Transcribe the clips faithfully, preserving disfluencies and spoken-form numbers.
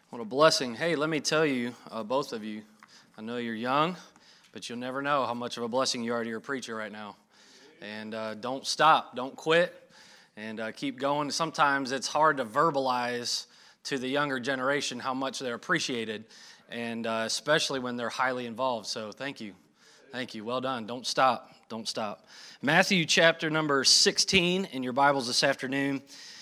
What a blessing. Hey, let me tell you, uh, both of you, I know you're young, but you'll never know how much of a blessing you are to your preacher right now. And uh, don't stop, don't quit, and uh, keep going. Sometimes it's hard to verbalize to the younger generation how much they're appreciated, and uh, especially when they're highly involved. So thank you. Thank you. Well done. Don't stop. Don't stop. Matthew chapter number sixteen in your Bibles this afternoon.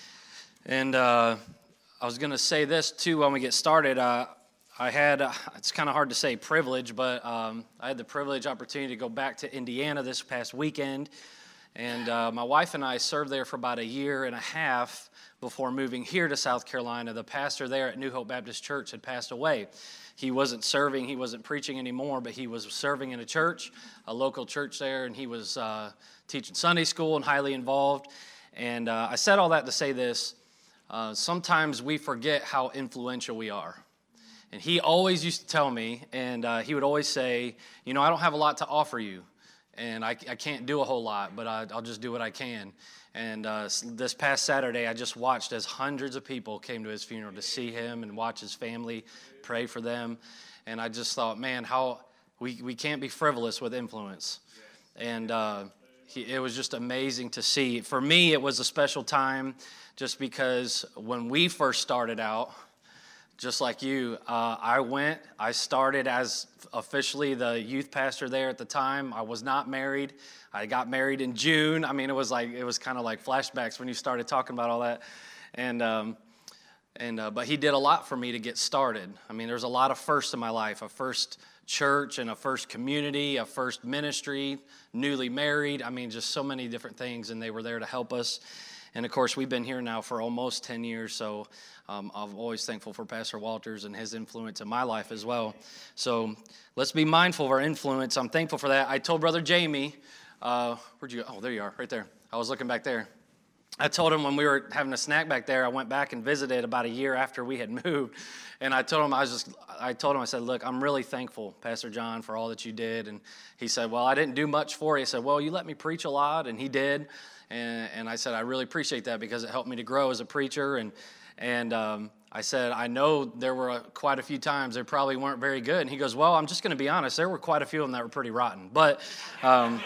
And uh, I was going to say this, too, when we get started. Uh, I had, uh, it's kind of hard to say privilege, but um, I had the privilege, opportunity to go back to Indiana this past weekend. And uh, my wife and I served there for about a year and a half before moving here to South Carolina. The pastor there at New Hope Baptist Church had passed away. He wasn't serving, he wasn't preaching anymore, but he was serving in a church, a local church there, and he was uh, teaching Sunday school and highly involved. And uh, I said all that to say this. Uh, sometimes we forget how influential we are. And he always used to tell me, and uh, he would always say, you know, I don't have a lot to offer you, and I, I can't do a whole lot, but I, I'll just do what I can. And uh, this past Saturday, I just watched as hundreds of people came to his funeral to see him and watch his family, pray for them. And I just thought, man, how we, we can't be frivolous with influence. And uh, he, it was just amazing to see. For me, it was a special time just because when we first started out, just like you, uh, I went, I started as officially the youth pastor there at the time. I was not married. I got married in June. I mean, it was like, it was kind of like flashbacks when you started talking about all that. And, um, and uh, but he did a lot for me to get started. I mean, there's a lot of firsts in my life, a first church and a first community, a first ministry, newly married. I mean, just so many different things, and they were there to help us. And, of course, we've been here now for almost ten years, so um, I'm always thankful for Pastor Walters and his influence in my life as well. So let's be mindful of our influence. I'm thankful for that. I told Brother Jamie, uh, where'd you go? Oh, there you are, right there. I was looking back there. I told him when we were having a snack back there, I went back and visited about a year after we had moved, and I told him, I was just, I told him, I said, look, I'm really thankful, Pastor John, for all that you did. And he said, well, I didn't do much for you. He said, well, you let me preach a lot, and he did. And, and I said, I really appreciate that because it helped me to grow as a preacher. And and um, I said, I know there were a, quite a few times they probably weren't very good. And he goes, well, I'm just going to be honest. There were quite a few of them that were pretty rotten. But um,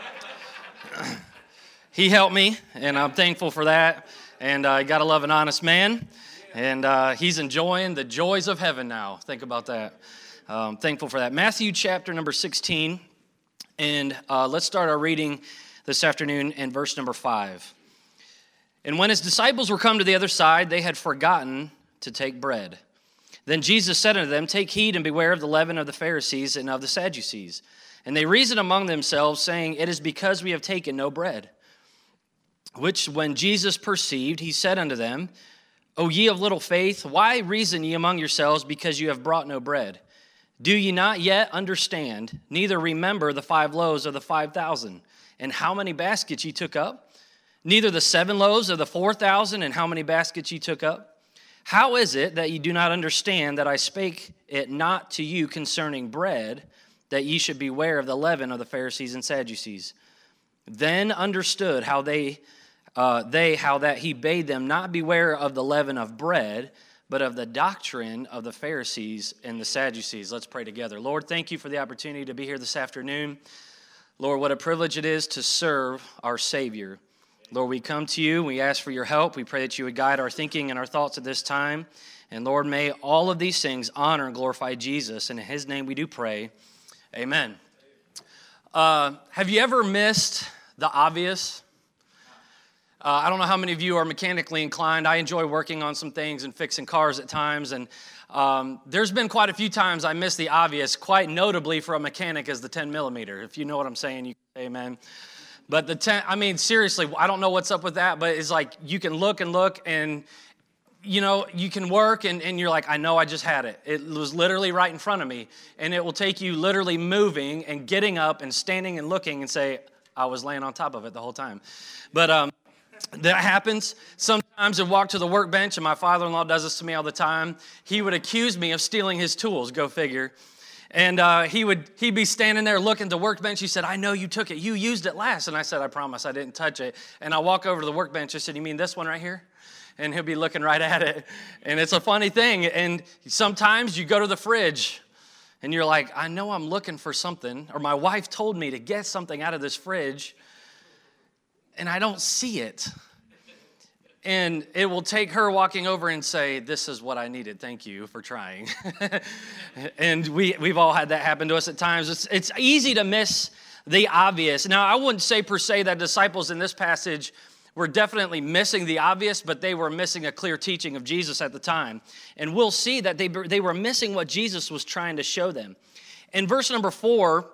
he helped me, and I'm thankful for that. And uh, you got to love an honest man. And uh, he's enjoying the joys of heaven now. Think about that. Um, thankful for that. Matthew chapter number sixteen. And uh, let's start our reading this afternoon in verse number five. And when his disciples were come to the other side, they had forgotten to take bread. Then Jesus said unto them, take heed and beware of the leaven of the Pharisees and of the Sadducees. And they reasoned among themselves, saying, it is because we have taken no bread. Which when Jesus perceived, he said unto them, O ye of little faith, why reason ye among yourselves, because you have brought no bread? Do ye not yet understand, neither remember the five loaves of the five thousand, and how many baskets ye took up? Neither the seven loaves of the four thousand, and how many baskets ye took up? How is it that ye do not understand that I spake it not to you concerning bread, that ye should beware of the leaven of the Pharisees and Sadducees? Then understood how they, uh, they how that he bade them not beware of the leaven of bread, but of the doctrine of the Pharisees and the Sadducees. Let's pray together. Lord, thank you for the opportunity to be here this afternoon. Lord, what a privilege it is to serve our Savior. Lord, we come to you. We ask for your help. We pray that you would guide our thinking and our thoughts at this time. And Lord, may all of these things honor and glorify Jesus. And in his name we do pray. Amen. Uh, have you ever missed the obvious? Uh, I don't know how many of you are mechanically inclined. I enjoy working on some things and fixing cars at times. And um, there's been quite a few times I missed the obvious, quite notably for a mechanic is the ten millimeter. If you know what I'm saying, you can say amen. But the ten, I mean, seriously, I don't know what's up with that, but it's like you can look and look and, you know, you can work and, and you're like, I know I just had it. It was literally right in front of me. And it will take you literally moving and getting up and standing and looking and say, I was laying on top of it the whole time. But um, that happens. Sometimes I walk to the workbench, and my father-in-law does this to me all the time. He would accuse me of stealing his tools, go figure. And uh, he would, he'd be standing there looking at the workbench. He said, I know you took it. You used it last. And I said, I promise I didn't touch it. And I walk over to the workbench. I said, you mean this one right here? and he'll be looking right at it. And it's a funny thing. And sometimes you go to the fridge, and you're like, I know I'm looking for something, or my wife told me to get something out of this fridge, and I don't see it. And it will take her walking over and say, this is what I needed. Thank you for trying. And we, we've all had that happen to us at times. It's, it's easy to miss the obvious. Now, I wouldn't say per se that disciples in this passage were definitely missing the obvious, but they were missing a clear teaching of Jesus at the time. And we'll see that they, they were missing what Jesus was trying to show them. In verse number four,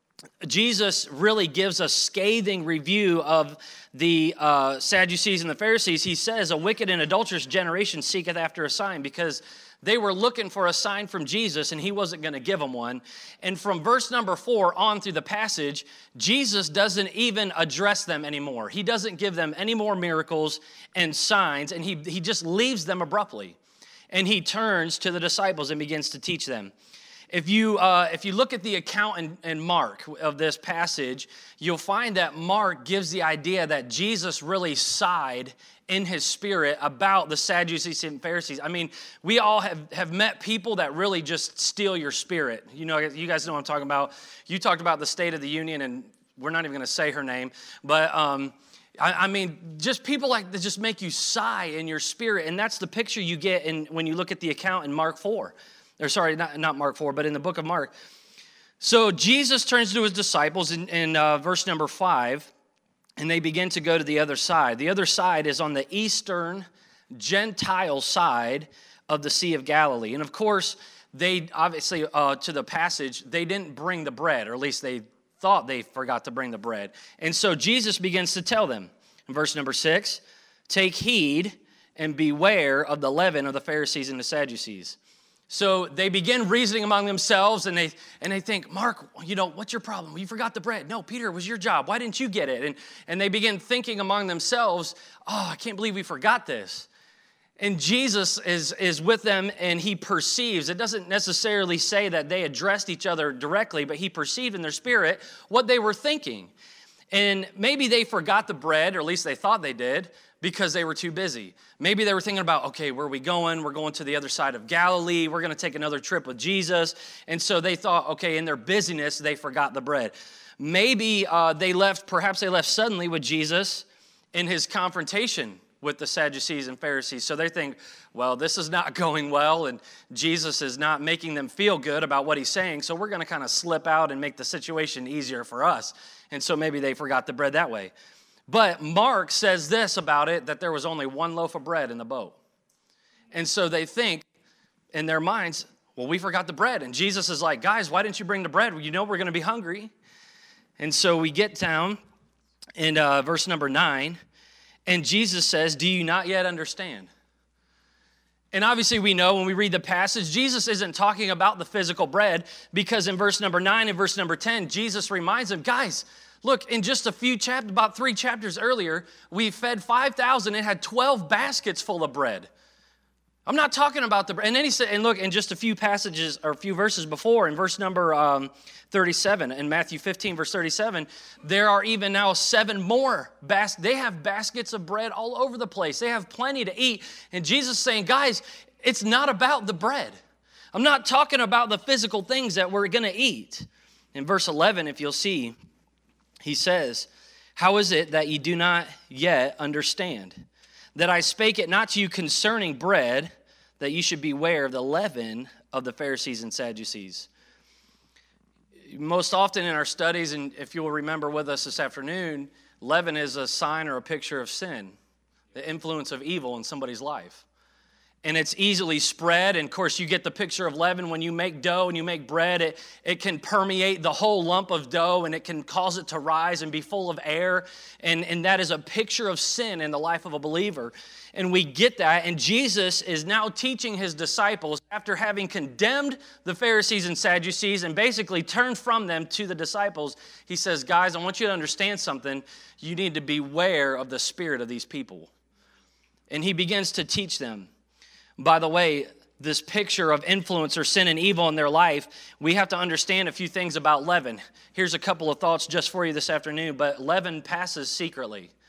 Jesus really gives a scathing review of the uh, Sadducees and the Pharisees. He says, a wicked and adulterous generation seeketh after a sign, because they were looking for a sign from Jesus, and he wasn't going to give them one. And from verse number four on through the passage, Jesus doesn't even address them anymore. He doesn't give them any more miracles and signs, and he, he just leaves them abruptly. And he turns to the disciples and begins to teach them. If you uh, if you look at the account in, in Mark of this passage, you'll find that Mark gives the idea that Jesus really sighed in his spirit about the Sadducees and Pharisees. I mean, we all have, have met people that really just steal your spirit. You know, you guys know what I'm talking about. You talked about the State of the Union, and we're not even going to say her name, but um, I, I mean, just people like that just make you sigh in your spirit, and that's the picture you get in when you look at the account in Mark four. Or sorry, not, not Mark four, but in the book of Mark. So Jesus turns to his disciples in, in uh, verse number five, and they begin to go to the other side. The other side is on the eastern Gentile side of the Sea of Galilee. And of course, they obviously, uh, to the passage, they didn't bring the bread, or at least they thought they forgot to bring the bread. And so Jesus begins to tell them in verse number six, take heed and beware of the leaven of the Pharisees and the Sadducees. So they begin reasoning among themselves, and they and they think, Mark, you know, what's your problem? You forgot the bread. No, Peter, it was your job. Why didn't you get it? And, and they begin thinking among themselves, oh, I can't believe we forgot this. And Jesus is, is with them, and he perceives. It doesn't necessarily say that they addressed each other directly, but he perceived in their spirit what they were thinking. And maybe they forgot the bread, or at least they thought they did, because they were too busy. Maybe they were thinking about, okay, where are we going? We're going to the other side of Galilee. We're going to take another trip with Jesus. And so they thought, okay, in their busyness, they forgot the bread. Maybe uh, they left, perhaps they left suddenly with Jesus in his confrontation with the Sadducees and Pharisees. So they think, well, this is not going well, and Jesus is not making them feel good about what he's saying, so we're going to kind of slip out and make the situation easier for us. And so maybe they forgot the bread that way. But Mark says this about it, that there was only one loaf of bread in the boat. And so they think in their minds, well, we forgot the bread. And Jesus is like, guys, why didn't you bring the bread? Well, you know we're going to be hungry. And so we get down in uh, verse number nine, and Jesus says, do you not yet understand? And obviously we know when we read the passage, Jesus isn't talking about the physical bread, because in verse number nine and verse number ten, Jesus reminds them, guys, look, in just a few chapters, about three chapters earlier, we fed five thousand and had twelve baskets full of bread. I'm not talking about the bread. And then he said, and look, in just a few passages or a few verses before, in verse number um, thirty-seven, in Matthew fifteen, verse thirty-seven, there are even now seven more baskets. They have baskets of bread all over the place. They have plenty to eat. And Jesus is saying, guys, it's not about the bread. I'm not talking about the physical things that we're going to eat. In verse eleven, if you'll see, he says, how is it that ye do not yet understand? That I spake it not to you concerning bread, that you should beware of the leaven of the Pharisees and Sadducees. Most often in our studies, and if you will remember with us this afternoon, leaven is a sign or a picture of sin, the influence of evil in somebody's life. And it's easily spread. And of course, you get the picture of leaven when you make dough and you make bread. It, it can permeate the whole lump of dough, and it can cause it to rise and be full of air. And, and that is a picture of sin in the life of a believer. And we get that. And Jesus is now teaching his disciples, after having condemned the Pharisees and Sadducees and basically turned from them to the disciples, he says, guys, I want you to understand something. You need to beware of the spirit of these people. And he begins to teach them. By the way, this picture of influence or sin and evil in their life, we have to understand a few things about leaven. Here's a couple of thoughts just for you this afternoon, but leaven passes secretly.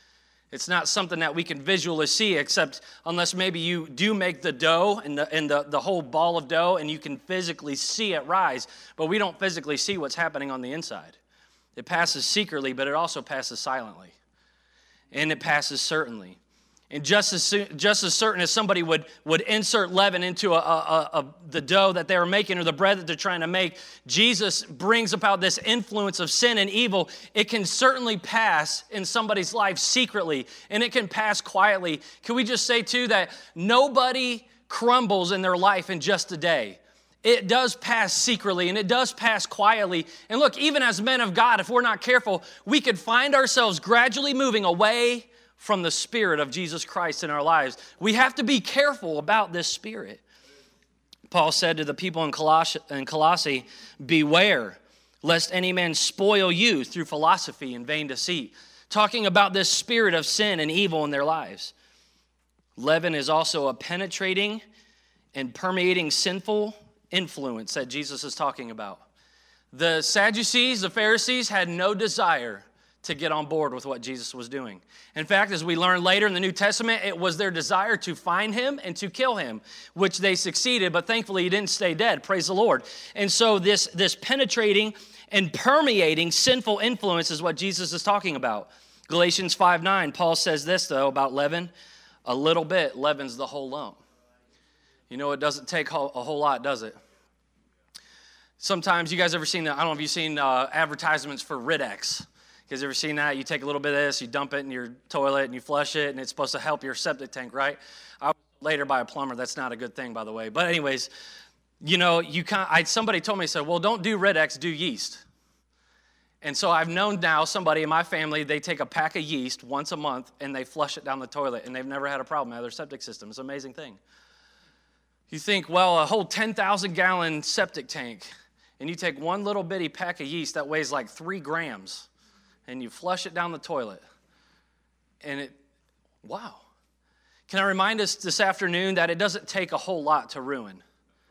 It's not something that we can visually see, except unless maybe you do make the dough and the, and the, the whole ball of dough and you can physically see it rise, but we don't physically see what's happening on the inside. It passes secretly, but it also passes silently. And it passes certainly. And just as just as certain as somebody would, would insert leaven into a, a, a, the dough that they were making or the bread that they're trying to make, Jesus brings about this influence of sin and evil. It can certainly pass in somebody's life secretly, and it can pass quietly. Can we just say, too, that nobody crumbles in their life in just a day? It does pass secretly, and it does pass quietly. And look, even as men of God, if we're not careful, we could find ourselves gradually moving away from the Spirit of Jesus Christ in our lives. We have to be careful about this Spirit. Paul said to the people in Colossae, in Colossae, beware, lest any man spoil you through philosophy and vain deceit. Talking about this spirit of sin and evil in their lives. Leaven is also a penetrating and permeating sinful influence that Jesus is talking about. The Sadducees, the Pharisees, had no desire to get on board with what Jesus was doing. In fact, as we learn later in the New Testament, it was their desire to find him and to kill him, which they succeeded, but thankfully he didn't stay dead, praise the Lord. And so this, this penetrating and permeating sinful influence is what Jesus is talking about. Galatians five nine, Paul says this, though, about leaven. A little bit leavens the whole lump. You know, it doesn't take a whole lot, does it? Sometimes, you guys ever seen, I don't know if you've seen uh, advertisements for Rid-X. You guys ever seen that? You take a little bit of this, you dump it in your toilet, and you flush it, and it's supposed to help your septic tank, right? I was later by a plumber. That's not a good thing, by the way. But anyways, you know, you can't, I, somebody told me, said, well, don't do Rid-X, do yeast. And so I've known now somebody in my family, they take a pack of yeast once a month, and they flush it down the toilet, and they've never had a problem out of their septic system. It's an amazing thing. You think, well, a whole ten thousand gallon septic tank, and you take one little bitty pack of yeast that weighs like three grams, and you flush it down the toilet, and it, wow. Can I remind us this afternoon that it doesn't take a whole lot to ruin?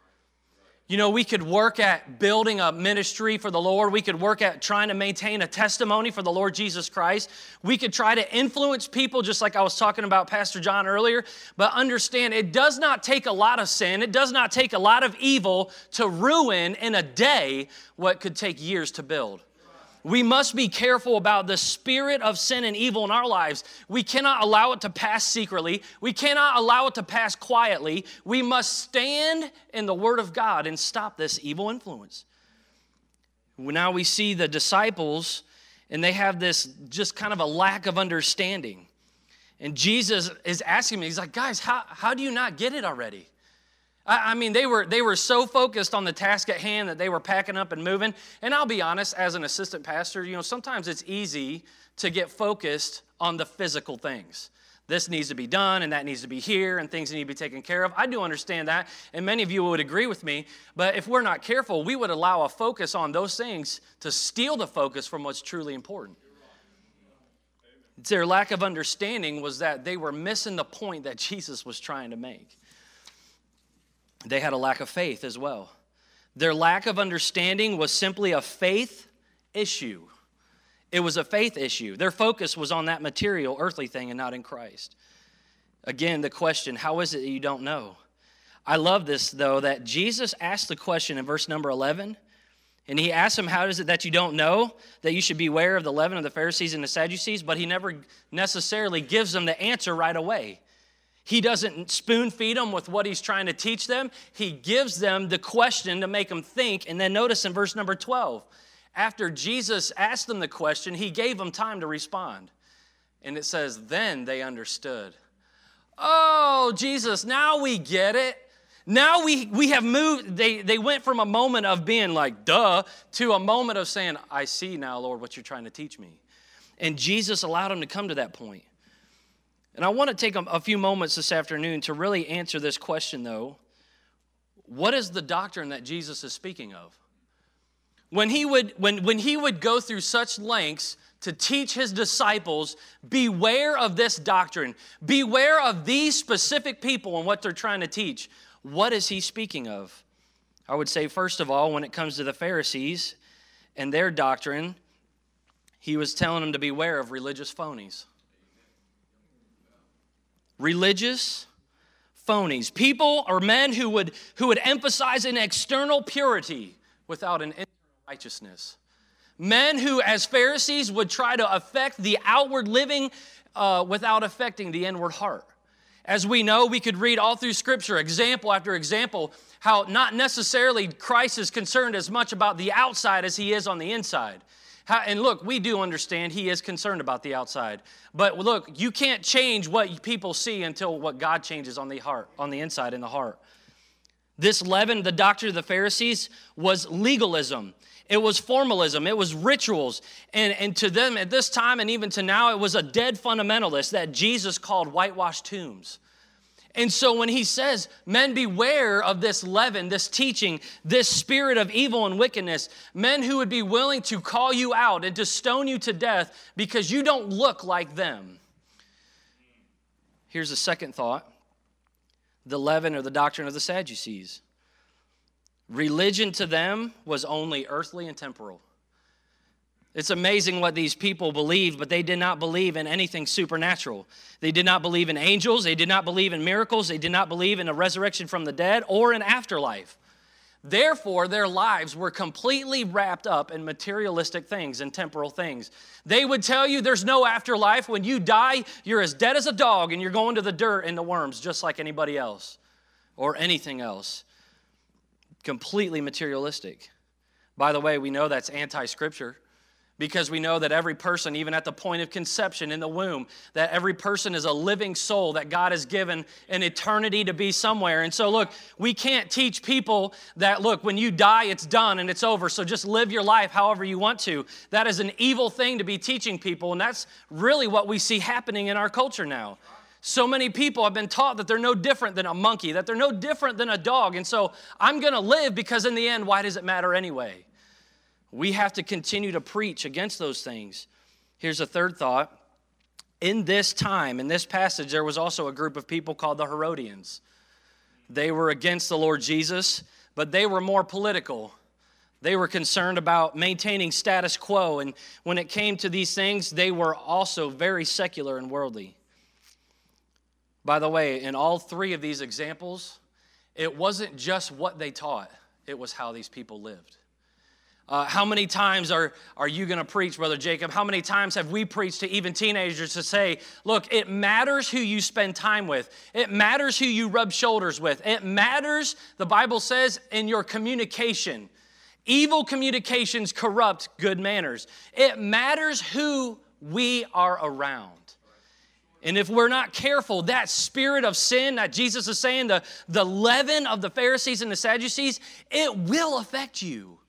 You know, we could work at building a ministry for the Lord. We could work at trying to maintain a testimony for the Lord Jesus Christ. We could try to influence people, just like I was talking about Pastor John earlier. But understand, it does not take a lot of sin. It does not take a lot of evil to ruin in a day what could take years to build. We must be careful about the spirit of sin and evil in our lives. We cannot allow it to pass secretly. We cannot allow it to pass quietly. We must stand in the Word of God and stop this evil influence. Now we see the disciples, and they have this just kind of a lack of understanding. And Jesus is asking me, he's like, guys, how, how do you not get it already? I mean, they were they were so focused on the task at hand that they were packing up and moving. And I'll be honest, as an assistant pastor, you know, sometimes it's easy to get focused on the physical things. This needs to be done, and that needs to be here, and things need to be taken care of. I do understand that, and many of you would agree with me. But if we're not careful, we would allow a focus on those things to steal the focus from what's truly important. Their lack of understanding was that they were missing the point that Jesus was trying to make. They had a lack of faith as well. Their lack of understanding was simply a faith issue. It was a faith issue. Their focus was on that material, earthly thing and not in Christ. Again, the question, how is it that you don't know? I love this, though, that Jesus asked the question in verse number eleven, and he asked them, how is it that you don't know that you should beware of the leaven of the Pharisees and the Sadducees? But he never necessarily gives them the answer right away. He doesn't spoon feed them with what he's trying to teach them. He gives them the question to make them think. And then notice in verse number twelve, after Jesus asked them the question, he gave them time to respond. And it says, then they understood. Oh, Jesus, now we get it. Now we, we have moved. They, they went from a moment of being like, duh, to a moment of saying, I see now, Lord, what you're trying to teach me. And Jesus allowed them to come to that point. And I want to take a few moments this afternoon to really answer this question, though. What is the doctrine that Jesus is speaking of? When he would, when, when he would go through such lengths to teach his disciples, beware of this doctrine. Beware of these specific people and what they're trying to teach. What is he speaking of? I would say, first of all, when it comes to the Pharisees and their doctrine, he was telling them to beware of religious phonies. religious phonies. People or men who would, who would emphasize an external purity without an internal righteousness. Men who, as Pharisees, would try to affect the outward living uh, without affecting the inward heart. As we know, we could read all through Scripture, example after example, how not necessarily Christ is concerned as much about the outside as he is on the inside. How, and look, we do understand he is concerned about the outside. But look, you can't change what people see until what God changes on the heart, on the inside in the heart. This leaven, the doctrine of the Pharisees, was legalism. It was formalism. It was rituals. And, and to them at this time and even to now, it was a dead fundamentalist that Jesus called whitewashed tombs. And so when he says, men, beware of this leaven, this teaching, this spirit of evil and wickedness, men who would be willing to call you out and to stone you to death because you don't look like them. Here's a second thought. The leaven or the doctrine of the Sadducees. Religion to them was only earthly and temporal. It's amazing what these people believed, but they did not believe in anything supernatural. They did not believe in angels. They did not believe in miracles. They did not believe in a resurrection from the dead or an afterlife. Therefore, their lives were completely wrapped up in materialistic things and temporal things. They would tell you there's no afterlife. When you die, you're as dead as a dog and you're going to the dirt and the worms just like anybody else or anything else. Completely materialistic. By the way, we know that's anti-scripture because we know that every person, even at the point of conception in the womb, that every person is a living soul that God has given an eternity to be somewhere. And so, look, we can't teach people that, look, when you die, it's done and it's over, so just live your life however you want to. That is an evil thing to be teaching people, and that's really what we see happening in our culture now. So many people have been taught that they're no different than a monkey, that they're no different than a dog. And so I'm going to live because in the end, why does it matter anyway? We have to continue to preach against those things. Here's a third thought. In this time, in this passage, there was also a group of people called the Herodians. They were against the Lord Jesus, but they were more political. They were concerned about maintaining status quo. And when it came to these things, they were also very secular and worldly. By the way, in all three of these examples, it wasn't just what they taught, it was how these people lived. Uh, how many times are, are you going to preach, Brother Jacob? How many times have we preached to even teenagers to say, look, it matters who you spend time with. It matters who you rub shoulders with. It matters, the Bible says, in your communication. Evil communications corrupt good manners. It matters who we are around. And if we're not careful, that spirit of sin that Jesus is saying, the, the leaven of the Pharisees and the Sadducees, it will affect you.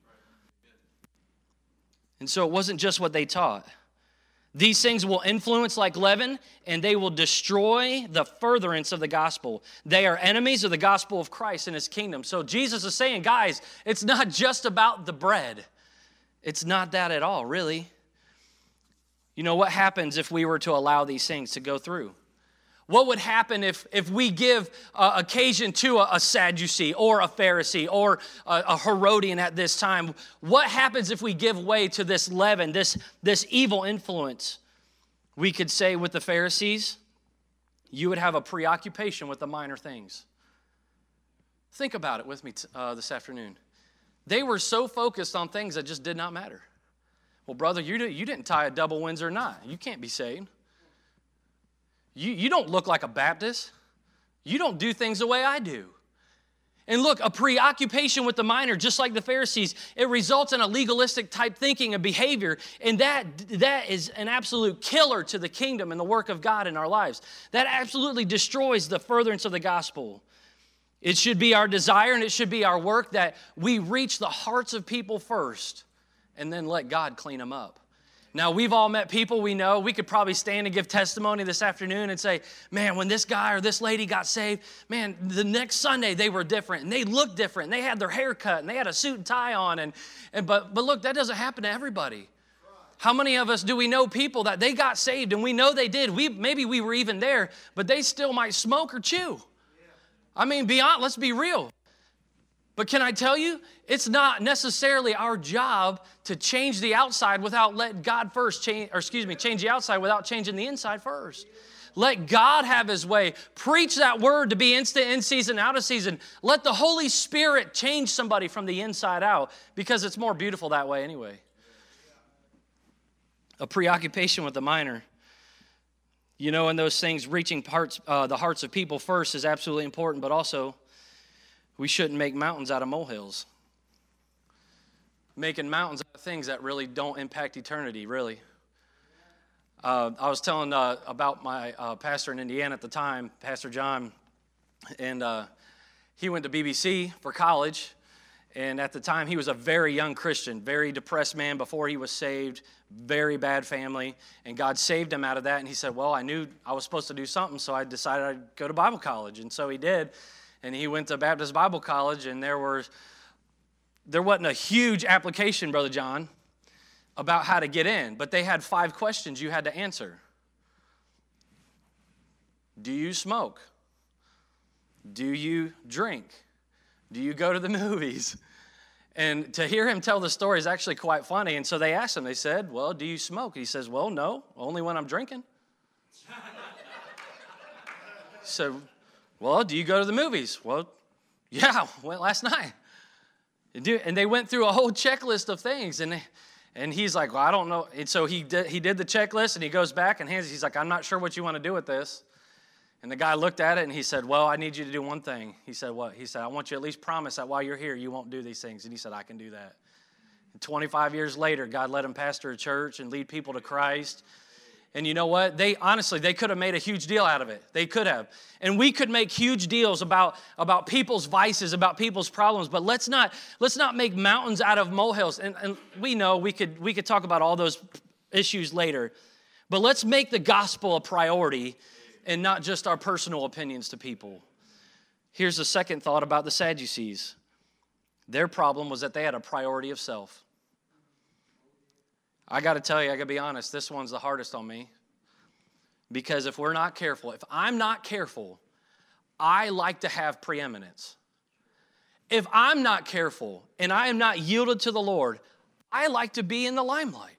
And so it wasn't just what they taught. These things will influence like leaven, and they will destroy the furtherance of the gospel. They are enemies of the gospel of Christ and his kingdom. So Jesus is saying, guys, it's not just about the bread. It's not that at all, really. You know, what happens if we were to allow these things to go through? What would happen if, if we give uh, occasion to a, a Sadducee or a Pharisee or a, a Herodian at this time? What happens if we give way to this leaven, this, this evil influence? We could say with the Pharisees, you would have a preoccupation with the minor things. Think about it with me uh, this afternoon. They were so focused on things that just did not matter. Well, brother, you, you didn't tie a double Windsor knot. You can't be saved. You, you don't look like a Baptist. You don't do things the way I do. And look, a preoccupation with the minor, just like the Pharisees, it results in a legalistic type thinking and behavior. And that, that is an absolute killer to the kingdom and the work of God in our lives. That absolutely destroys the furtherance of the gospel. It should be our desire and it should be our work that we reach the hearts of people first and then let God clean them up. Now, we've all met people we know. We could probably stand and give testimony this afternoon and say, man, when this guy or this lady got saved, man, the next Sunday they were different and they looked different. And they had their hair cut and they had a suit and tie on. And, and but, but look, that doesn't happen to everybody. How many of us do we know people that they got saved and we know they did? We Maybe we were even there, but they still might smoke or chew. I mean, beyond, let's be real. But can I tell you, it's not necessarily our job to change the outside without letting God first change, or excuse me, change the outside without changing the inside first. Let God have his way. Preach that word to be instant, in season, out of season. Let the Holy Spirit change somebody from the inside out, because it's more beautiful that way anyway. A preoccupation with the minor. You know, and those things, reaching parts, uh, the hearts of people first is absolutely important, but also we shouldn't make mountains out of molehills. Making mountains out of things that really don't impact eternity, really. Uh, I was telling uh, about my uh, pastor in Indiana at the time, Pastor John, and uh, he went to B B C for college, and at the time he was a very young Christian, very depressed man before he was saved, very bad family, and God saved him out of that, and he said, well, I knew I was supposed to do something, so I decided I'd go to Bible college, and so he did, and he went to Baptist Bible College, and there were There wasn't a huge application, Brother John, about how to get in, but they had five questions you had to answer. Do you smoke? Do you drink? Do you go to the movies? And to hear him tell the story is actually quite funny. And so they asked him, they said, well, do you smoke? He says, well, no, only when I'm drinking. So, well, do you go to the movies? Well, yeah, went last night. And they went through a whole checklist of things, and and he's like, well, I don't know. And so he did, he did the checklist, and he goes back and hands it. He's like, I'm not sure what you want to do with this. And the guy looked at it, and he said, well, I need you to do one thing. He said, what? He said, I want you to at least promise that while you're here, you won't do these things. And he said, I can do that. And twenty-five years later, God let him pastor a church and lead people to Christ. And you know what? They honestly, they could have made a huge deal out of it. They could have. And we could make huge deals about, about people's vices, about people's problems, but let's not let's not make mountains out of molehills. And, and we know we could we could talk about all those issues later. But let's make the gospel a priority and not just our personal opinions to people. Here's the second thought about the Sadducees. Their problem was that they had a priority of self. I got to tell you, I got to be honest, this one's the hardest on me. Because if we're not careful, if I'm not careful, I like to have preeminence. If I'm not careful and I am not yielded to the Lord, I like to be in the limelight.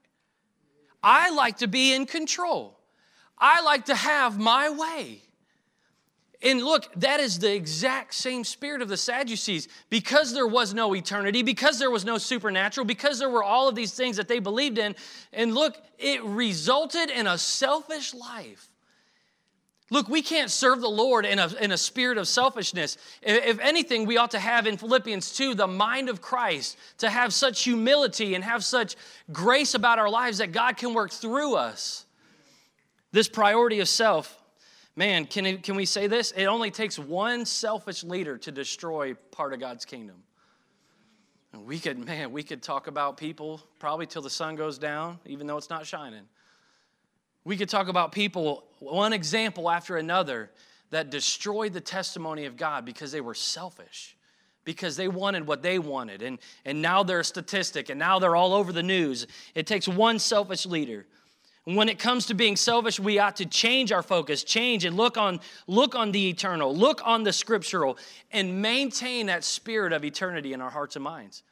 I like to be in control. I like to have my way. And look, that is the exact same spirit of the Sadducees. Because there was no eternity, because there was no supernatural, because there were all of these things that they believed in, and look, it resulted in a selfish life. Look, we can't serve the Lord in a, in a spirit of selfishness. If anything, we ought to have in Philippians two the mind of Christ, to have such humility and have such grace about our lives that God can work through us. This priority of self, man, can, it, can we say this? It only takes one selfish leader to destroy part of God's kingdom. And we could, man, we could talk about people probably till the sun goes down, even though it's not shining. We could talk about people, one example after another, that destroyed the testimony of God because they were selfish, because they wanted what they wanted, and, and now they're a statistic, and now they're all over the news. It takes one selfish leader. When it comes to being selfish, we ought to change our focus, change and look on, look on the eternal, look on the scriptural, and maintain that spirit of eternity in our hearts and minds.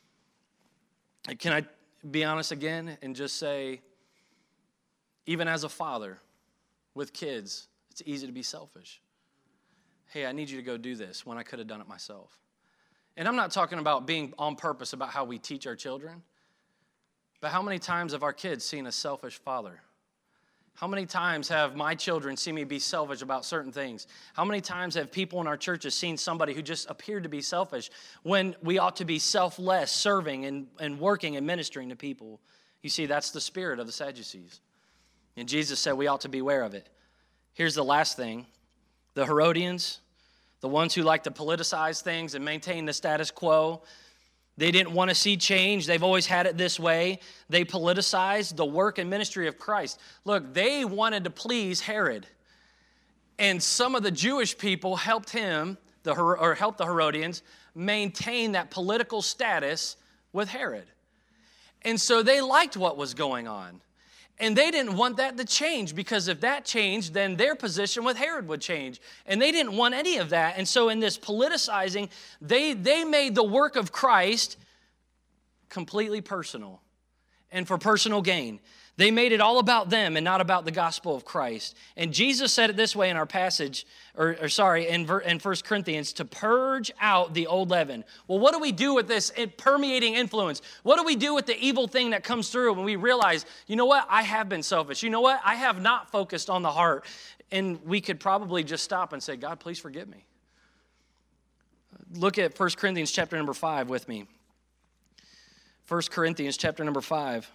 Can I be honest again and just say, even as a father with kids, it's easy to be selfish. Hey, I need you to go do this when I could have done it myself. And I'm not talking about being on purpose about how we teach our children. But how many times have our kids seen a selfish father? How many times have my children seen me be selfish about certain things? How many times have people in our churches seen somebody who just appeared to be selfish when we ought to be selfless, serving and, and working and ministering to people? You see, that's the spirit of the Sadducees. And Jesus said we ought to beware of it. Here's the last thing. The Herodians, the ones who like to politicize things and maintain the status quo, they didn't want to see change. They've always had it this way. They politicized the work and ministry of Christ. Look, they wanted to please Herod. And some of the Jewish people helped him, the, or helped the Herodians, maintain that political status with Herod. And so they liked what was going on. And they didn't want that to change, because if that changed, then their position with Herod would change. And they didn't want any of that. And so in this politicizing, they, they made the work of Christ completely personal and for personal gain. They made it all about them and not about the gospel of Christ. And Jesus said it this way in our passage, or, or sorry, in, in First Corinthians, to purge out the old leaven. Well, what do we do with this permeating influence? What do we do with the evil thing that comes through when we realize, you know what, I have been selfish. You know what, I have not focused on the heart. And we could probably just stop and say, God, please forgive me. Look at First Corinthians chapter number five with me. First Corinthians chapter number five.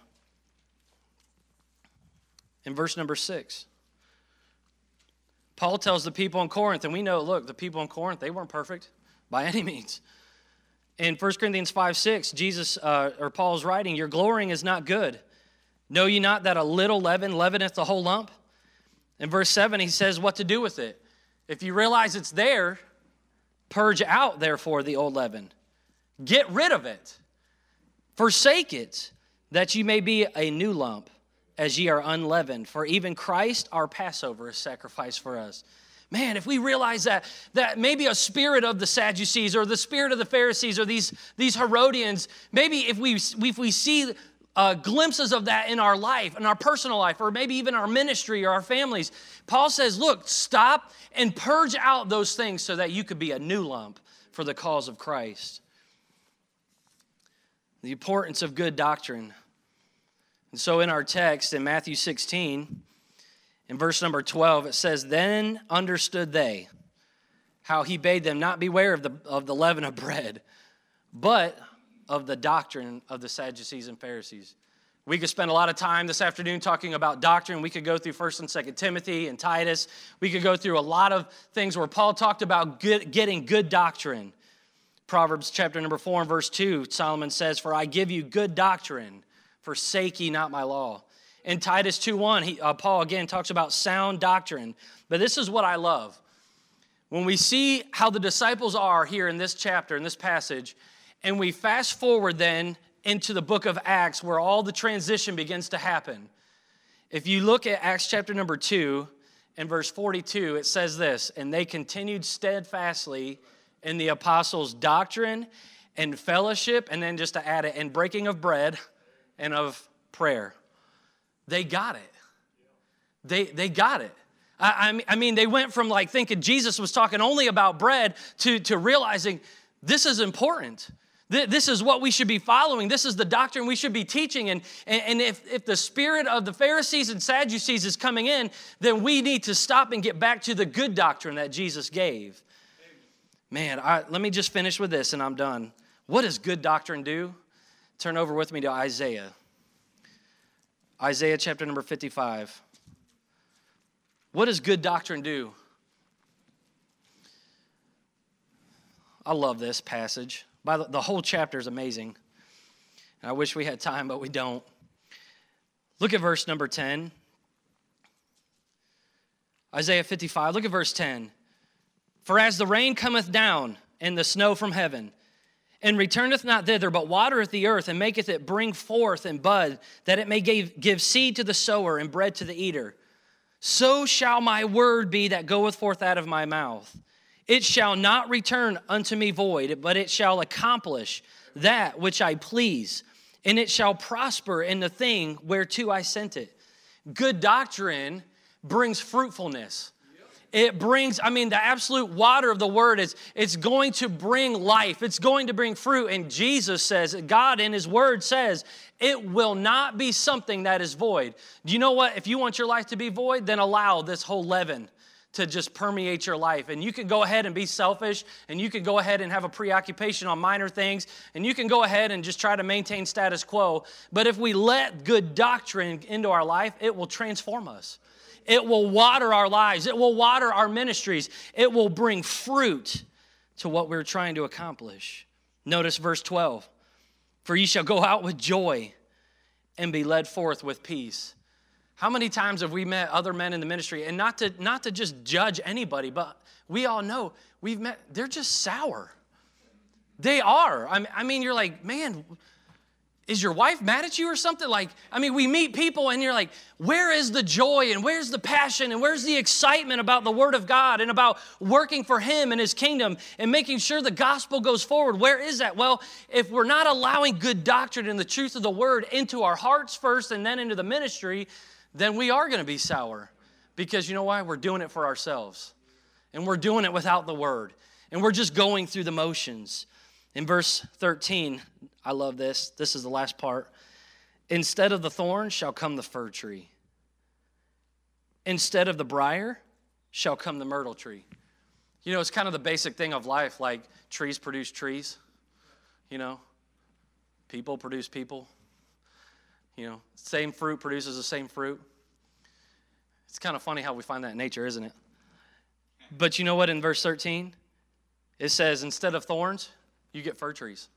In verse number six, Paul tells the people in Corinth, and we know, look, the people in Corinth, they weren't perfect by any means. In First Corinthians five six, Jesus, uh, or Paul's writing, your glorying is not good. Know ye not that a little leaven leaveneth the whole lump? In verse seven, he says what to do with it. If you realize it's there, purge out, therefore, the old leaven. Get rid of it. Forsake it, that ye may be a new lump, as ye are unleavened. For even Christ, our Passover, is sacrificed for us. Man, if we realize that, that maybe a spirit of the Sadducees or the spirit of the Pharisees or these, these Herodians, maybe if we, if we see uh, glimpses of that in our life, in our personal life, or maybe even our ministry or our families, Paul says, look, stop and purge out those things so that you could be a new lump for the cause of Christ. The importance of good doctrine. And so in our text in Matthew sixteen, in verse number twelve, it says, then understood they how he bade them not beware of the, of the leaven of bread, but of the doctrine of the Sadducees and Pharisees. We could spend a lot of time this afternoon talking about doctrine. We could go through First and Second Timothy and Titus. We could go through a lot of things where Paul talked about good, getting good doctrine. Proverbs chapter number four and verse two, Solomon says, for I give you good doctrine, forsake ye not my law. In Titus two one, he, uh, Paul again talks about sound doctrine. But this is what I love. When we see how the disciples are here in this chapter, in this passage, and we fast forward then into the book of Acts where all the transition begins to happen. If you look at Acts chapter number two and verse forty-two, it says this, and they continued steadfastly in the apostles' doctrine and fellowship, and then just to add it, and breaking of bread and of prayer. They got it. They, they got it. I, I mean, they went from like thinking Jesus was talking only about bread to, to realizing this is important. This is what we should be following. This is the doctrine we should be teaching. And, and if, if the spirit of the Pharisees and Sadducees is coming in, then we need to stop and get back to the good doctrine that Jesus gave. Man, I, let me just finish with this and I'm done. What does good doctrine do? Turn over with me to Isaiah. Isaiah chapter number fifty-five. What does good doctrine do? I love this passage. By the, the whole chapter is amazing. And I wish we had time, but we don't. Look at verse number ten. Isaiah fifty-five, look at verse ten. For as the rain cometh down and the snow from heaven, and returneth not thither, but watereth the earth, and maketh it bring forth and bud, that it may give, give seed to the sower and bread to the eater, so shall my word be that goeth forth out of my mouth. It shall not return unto me void, but it shall accomplish that which I please, and it shall prosper in the thing whereto I sent it. Good doctrine brings fruitfulness. It brings, I mean, the absolute water of the word is, it's going to bring life. It's going to bring fruit. And Jesus says, God in his word says, it will not be something that is void. Do you know what? If you want your life to be void, then allow this whole leaven to just permeate your life. And you can go ahead and be selfish, and you can go ahead and have a preoccupation on minor things, and you can go ahead and just try to maintain status quo. But if we let good doctrine into our life, it will transform us. It will water our lives. It will water our ministries. It will bring fruit to what we're trying to accomplish. Notice verse twelve. For ye shall go out with joy and be led forth with peace. How many times have we met other men in the ministry? And not to, not to just judge anybody, but we all know we've met, they're just sour. They are. I mean, you're like, man, Is your wife mad at you or something? Like, I mean, we meet people and you're like, where is the joy and where's the passion and where's the excitement about the Word of God and about working for Him and His kingdom and making sure the gospel goes forward? Where is that? Well, if we're not allowing good doctrine and the truth of the Word into our hearts first and then into the ministry, then we are going to be sour. Because you know why? We're doing it for ourselves. And we're doing it without the Word. And we're just going through the motions. In verse thirteen, I love this. This is the last part. Instead of the thorn shall come the fir tree. Instead of the briar shall come the myrtle tree. You know, it's kind of the basic thing of life, like trees produce trees. You know, people produce people. You know, same fruit produces the same fruit. It's kind of funny how we find that in nature, isn't it? But you know what, in verse thirteen, it says, instead of thorns, you get fir trees.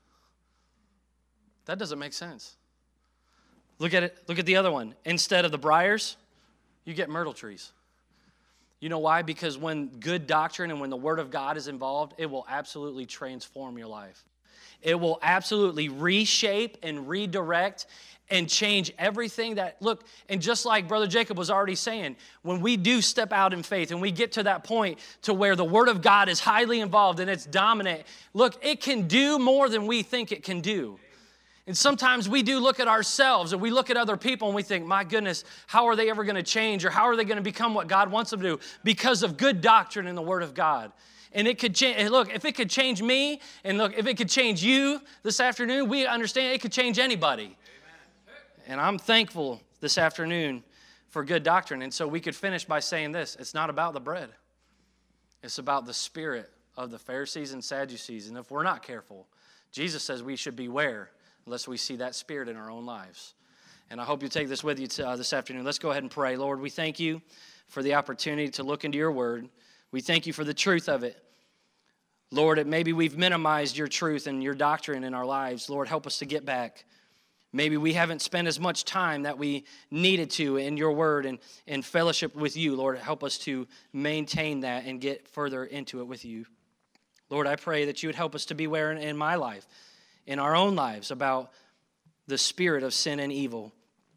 That doesn't make sense. Look at it. Look at the other one. Instead of the briars, you get myrtle trees. You know why? Because when good doctrine and when the Word of God is involved, it will absolutely transform your life. It will absolutely reshape and redirect and change everything that, look, and just like Brother Jacob was already saying, when we do step out in faith and we get to that point to where the Word of God is highly involved and it's dominant, look, it can do more than we think it can do. And sometimes we do look at ourselves and we look at other people and we think, my goodness, how are they ever going to change or how are they going to become what God wants them to do? Because of good doctrine in the Word of God. And it could change, look, if it could change me, and look, if it could change you this afternoon, we understand it could change anybody. And I'm thankful this afternoon for good doctrine. And so we could finish by saying this. It's not about the bread. It's about the spirit of the Pharisees and Sadducees. And if we're not careful, Jesus says we should beware lest we see that spirit in our own lives. And I hope you take this with you to, uh, this afternoon. Let's go ahead and pray. Lord, we thank you for the opportunity to look into your word. We thank you for the truth of it. Lord, it maybe we've minimized your truth and your doctrine in our lives. Lord, help us to get back. Maybe we haven't spent as much time that we needed to in your word and in fellowship with you. Lord, help us to maintain that and get further into it with you. Lord, I pray that you would help us to beware in, in my life, in our own lives, about the spirit of sin and evil.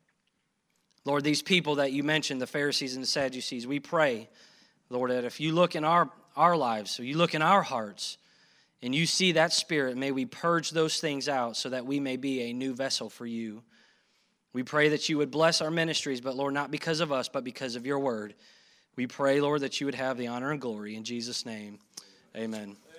Lord, these people that you mentioned, the Pharisees and the Sadducees, we pray, Lord, that if you look in our, our lives, so you look in our hearts, and you see that spirit, may we purge those things out so that we may be a new vessel for you. We pray that you would bless our ministries, but Lord, not because of us, but because of your word. We pray, Lord, that you would have the honor and glory. In Jesus' name, amen.